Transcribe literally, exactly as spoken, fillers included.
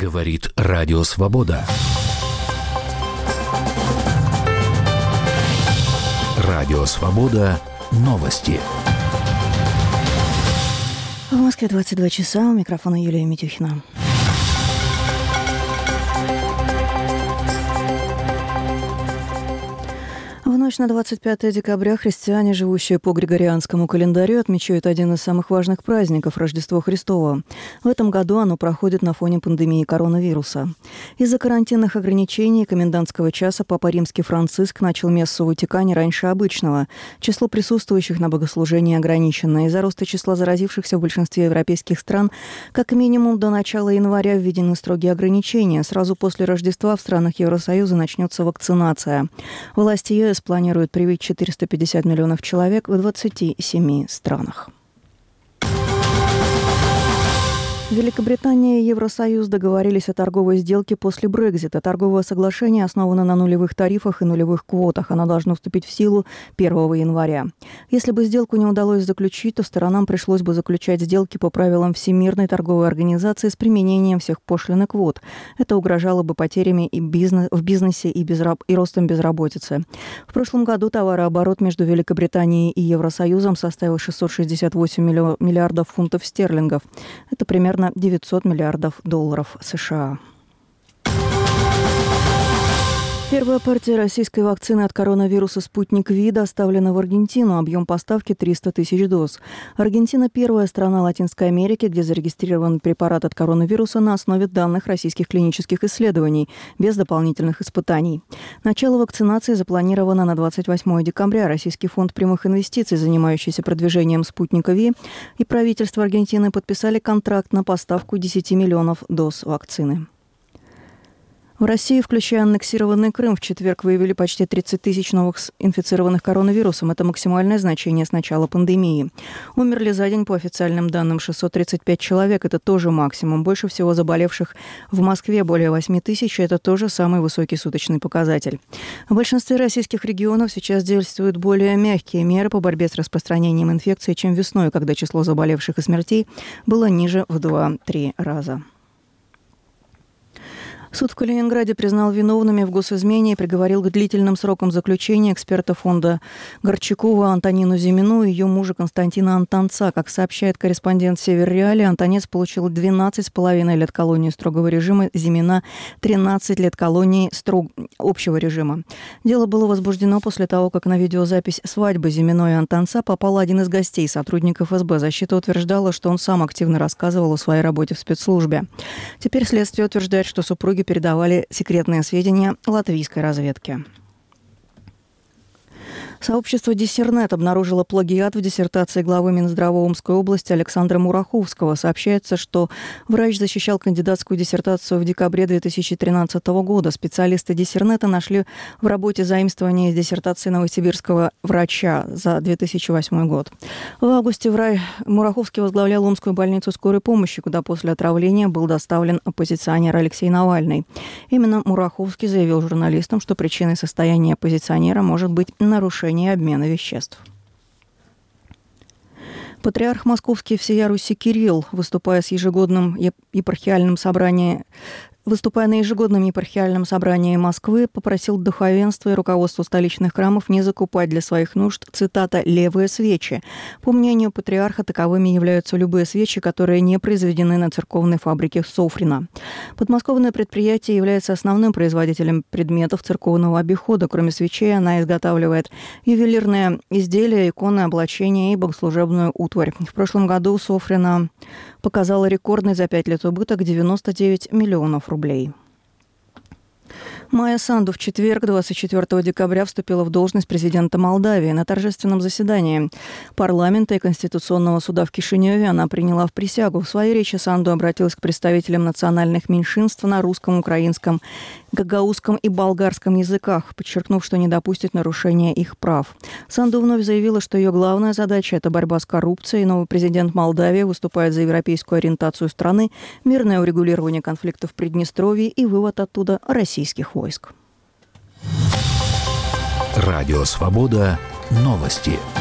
Говорит Радио Свобода. Радио Свобода. Новости. В Москве двадцать два часа. У микрофона Юлия Митюхина. В ночь на двадцать пятое декабря христиане, живущие по Григорианскому календарю, отмечают один из самых важных праздников – Рождество Христово. В этом году оно проходит на фоне пандемии коронавируса. Из-за карантинных ограничений и комендантского часа Папа Римский Франциск начал мессу в Ватикане раньше обычного. Число присутствующих на богослужении ограничено. Из-за роста числа заразившихся в большинстве европейских стран как минимум до начала января введены строгие ограничения. Сразу после Рождества в странах Евросоюза начнется вакцинация. Власти ЕС планируют привить четыреста пятьдесят миллионов человек в двадцати семи странах. Великобритания и Евросоюз договорились о торговой сделке после Брексита. Торговое соглашение основано на нулевых тарифах и нулевых квотах. Оно должно вступить в силу первого января. Если бы сделку не удалось заключить, то сторонам пришлось бы заключать сделки по правилам Всемирной торговой организации с применением всех пошлин и квот. Это угрожало бы потерями и бизнес, в бизнесе и, безраб, и ростом безработицы. В прошлом году товарооборот между Великобританией и Евросоюзом составил шестьсот шестьдесят восемь миллиардов фунтов стерлингов. Это примерно девятьсот миллиардов долларов США. Первая партия российской вакцины от коронавируса «Спутник Ви» доставлена в Аргентину. Объем поставки триста тысяч доз. Аргентина – первая страна Латинской Америки, где зарегистрирован препарат от коронавируса на основе данных российских клинических исследований, без дополнительных испытаний. Начало вакцинации запланировано на двадцать восьмое декабря. Российский фонд прямых инвестиций, занимающийся продвижением «Спутника Ви», и правительство Аргентины подписали контракт на поставку десяти миллионов доз вакцины. В России, включая аннексированный Крым, в четверг выявили почти тридцать тысяч новых инфицированных коронавирусом. Это максимальное значение с начала пандемии. Умерли за день, по официальным данным, шестьсот тридцать пять человек. Это тоже максимум. Больше всего заболевших в Москве, более восемь тысяч. Это тоже самый высокий суточный показатель. В большинстве российских регионов сейчас действуют более мягкие меры по борьбе с распространением инфекции, чем весной, когда число заболевших и смертей было ниже в два-три раза. Суд в Калининграде признал виновными в госизмене и приговорил к длительным срокам заключения эксперта фонда Горчакова Антонину Зимину и ее мужа Константина Антонца. Как сообщает корреспондент «Север Реалии», Антонец получил двенадцать с половиной лет колонии строгого режима, Зимина – тринадцать лет колонии строг... общего режима. Дело было возбуждено после того, как на видеозапись свадьбы Зимино и Антонца попал один из гостей, сотрудников эс бэ. Защита утверждала, что он сам активно рассказывал о своей работе в спецслужбе. Теперь следствие утверждает, что супруги передавали секретные сведения латвийской разведке. Сообщество «Диссернет» обнаружило плагиат в диссертации главы Минздрава Омской области Александра Мураховского. Сообщается, что врач защищал кандидатскую диссертацию в декабре две тысячи тринадцатого года. Специалисты «Диссернета» нашли в работе заимствование из диссертации новосибирского врача за две тысячи восьмой год. В августе врач Мураховский возглавлял Омскую больницу скорой помощи, куда после отравления был доставлен оппозиционер Алексей Навальный. Именно Мураховский заявил журналистам, что причиной состояния оппозиционера может быть нарушение обмена веществ. Патриарх Московский всея Руси Кирилл, выступая с ежегодным епархиальным собранием, Выступая на ежегодном епархиальном собрании Москвы, попросил духовенство и руководство столичных храмов не закупать для своих нужд, цитата, «левые свечи». По мнению патриарха, таковыми являются любые свечи, которые не произведены на церковной фабрике Софрина. Подмосковное предприятие является основным производителем предметов церковного обихода. Кроме свечей, она изготавливает ювелирные изделия, иконы, облачения и богослужебную утварь. В прошлом году Софрина показала рекордный за пять лет убыток девяносто девять миллионов рублей. Майя Санду в четверг, двадцать четвёртого декабря, вступила в должность президента Молдавии. На торжественном заседании парламента и Конституционного суда в Кишиневе она приняла в присягу. В своей речи Санду обратилась к представителям национальных меньшинств на русском, украинском, гагаузском и болгарском языках, подчеркнув, что не допустит нарушения их прав. Санду вновь заявила, что ее главная задача – это борьба с коррупцией. Новый президент Молдавии выступает за европейскую ориентацию страны, мирное урегулирование конфликтов в Приднестровье и вывод оттуда российских войск. Радио «Свобода». Новости.